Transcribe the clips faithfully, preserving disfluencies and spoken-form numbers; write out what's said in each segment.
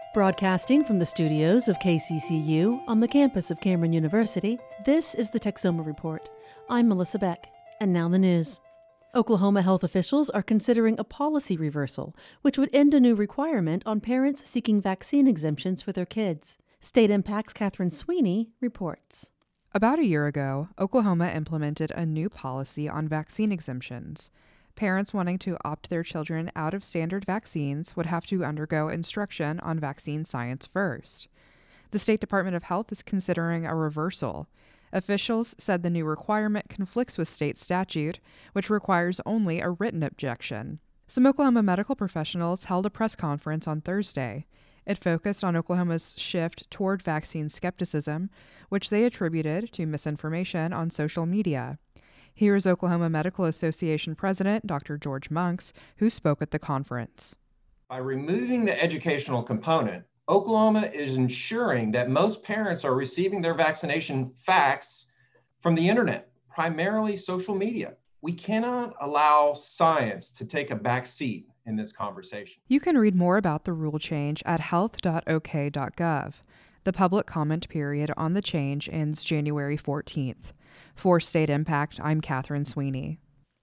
Broadcasting from the studios of K C C U on the campus of Cameron University, this is the Texoma Report. I'm Melissa Beck, and now the news. Oklahoma health officials are considering a policy reversal, which would end a new requirement on parents seeking vaccine exemptions for their kids. State Impact's Catherine Sweeney reports. About a year ago, Oklahoma implemented a new policy on vaccine exemptions. Parents wanting to opt their children out of standard vaccines would have to undergo instruction on vaccine science first. The State Department of Health is considering a reversal. Officials said the new requirement conflicts with state statute, which requires only a written objection. Some Oklahoma medical professionals held a press conference on Thursday. It focused on Oklahoma's shift toward vaccine skepticism, which they attributed to misinformation on social media. Here is Oklahoma Medical Association President Doctor George Monks, who spoke at the conference. By removing the educational component, Oklahoma is ensuring that most parents are receiving their vaccination facts from the internet, primarily social media. We cannot allow science to take a back seat in this conversation. You can read more about the rule change at health dot o k dot gov. The public comment period on the change ends January fourteenth. For State Impact, I'm Catherine Sweeney.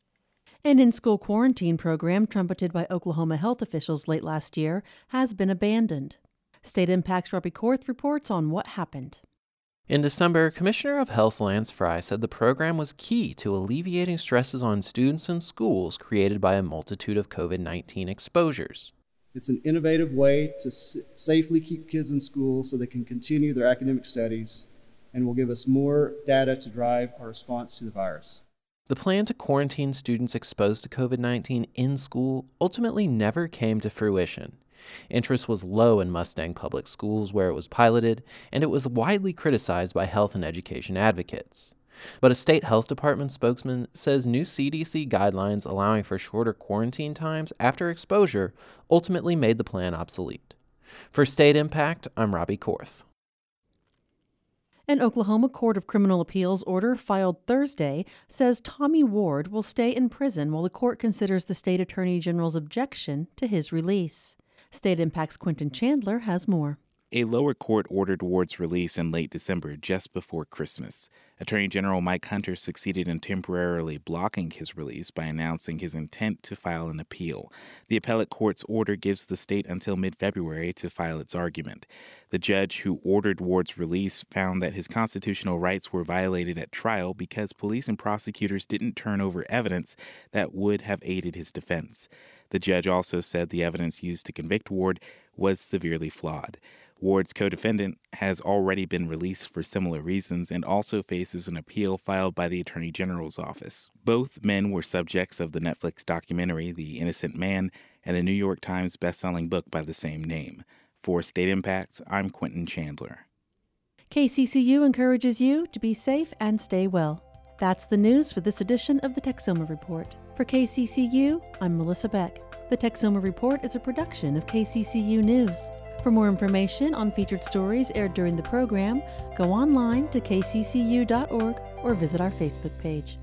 An in-school quarantine program trumpeted by Oklahoma health officials late last year has been abandoned. State Impact's Robbie Korth reports on what happened. In December, Commissioner of Health Lance Fry said the program was key to alleviating stresses on students and schools created by a multitude of covid nineteen exposures. It's an innovative way to s- safely keep kids in school so they can continue their academic studies, and will give us more data to drive our response to the virus. The plan to quarantine students exposed to covid nineteen in school ultimately never came to fruition. Interest was low in Mustang Public Schools where it was piloted, and it was widely criticized by health and education advocates. But a state health department spokesman says new C D C guidelines allowing for shorter quarantine times after exposure ultimately made the plan obsolete. For State Impact, I'm Robbie Korth. An Oklahoma Court of Criminal Appeals order filed Thursday says Tommy Ward will stay in prison while the court considers the state attorney general's objection to his release. State Impact's Quentin Chandler has more. A lower court ordered Ward's release in late December, just before Christmas. Attorney General Mike Hunter succeeded in temporarily blocking his release by announcing his intent to file an appeal. The appellate court's order gives the state until mid-February to file its argument. The judge who ordered Ward's release found that his constitutional rights were violated at trial because police and prosecutors didn't turn over evidence that would have aided his defense. The judge also said the evidence used to convict Ward was severely flawed. Ward's co-defendant has already been released for similar reasons and also faces an appeal filed by the Attorney General's office. Both men were subjects of the Netflix documentary The Innocent Man and a New York Times bestselling book by the same name. For State Impact, I'm Quentin Chandler. K C C U encourages you to be safe and stay well. That's the news for this edition of the Texoma Report. For K C C U, I'm Melissa Beck. The Texoma Report is a production of K C C U News. For more information on featured stories aired during the program, go online to k c c u dot org or visit our Facebook page.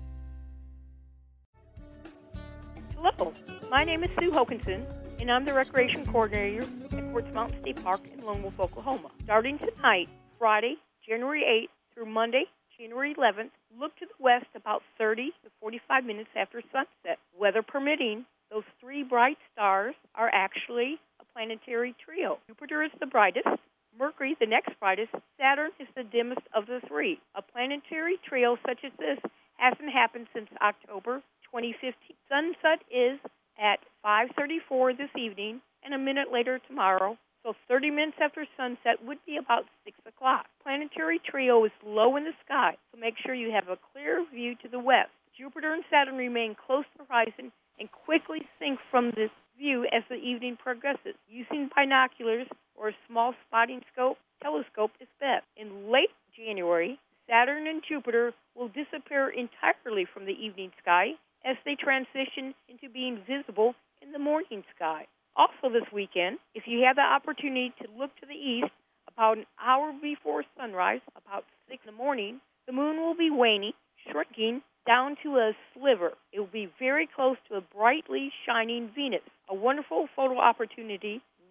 Hello, my name is Sue Hokinson, and I'm the Recreation Coordinator at Quartz Mountain State Park in Lone Wolf, Oklahoma. Starting tonight, Friday, January eighth through Monday, January eleventh, look to the west about thirty to forty-five minutes after sunset. Weather permitting, those three bright stars are actually a planetary trio. Jupiter is the brightest, Mercury the next brightest, Saturn is the dimmest of the three. A planetary trio such as this hasn't happened since October twenty fifteen. Sunset is at five thirty-four this evening and a minute later tomorrow, so thirty minutes after sunset would be about six o'clock. Planetary trio is low in the sky, so make sure you have a clear view to the west. Jupiter and Saturn remain close to the horizon and quickly sink from this view as the evening progresses. Using binoculars or a small spotting scope, telescope is best. In late January, Saturn and Jupiter will disappear entirely from the evening sky as they transition into being visible in the morning sky. Also this weekend, if you have the opportunity to look to the east about an hour before sunrise, about six in the morning, the moon will be waning, shrinking down to a sliver. It will be very close to a brightly shining Venus, a wonderful photo opportunity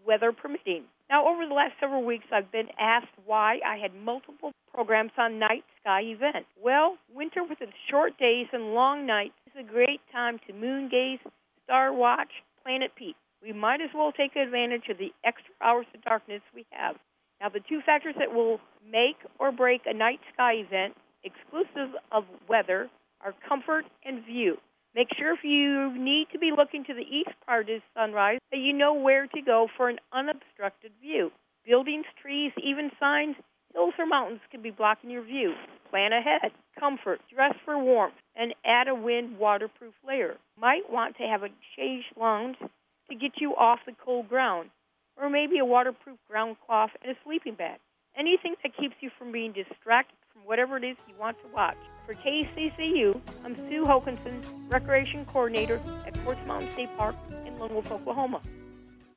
weather permitting. Now, over the last several weeks, I've been asked why I had multiple programs on night sky events. Well, winter with its short days and long nights is a great time to moon gaze, star watch, planet peep. We might as well take advantage of the extra hours of darkness we have. Now, the two factors that will make or break a night sky event, exclusive of weather, are comfort and view. Make sure if you need to be looking to the east prior to sunrise that you know where to go for an unobstructed view. Buildings, trees, even signs, hills or mountains can be blocking your view. Plan ahead. Comfort. Dress for warmth. And add a wind waterproof layer. Might want to have a chaise lounge to get you off the cold ground, or maybe a waterproof ground cloth and a sleeping bag. Anything that keeps you from being distracted from whatever it is you want to watch. For K C C U, I'm Sue Hokinson, Recreation Coordinator at Quartz Mountain State Park in Lone Wolf, Oklahoma.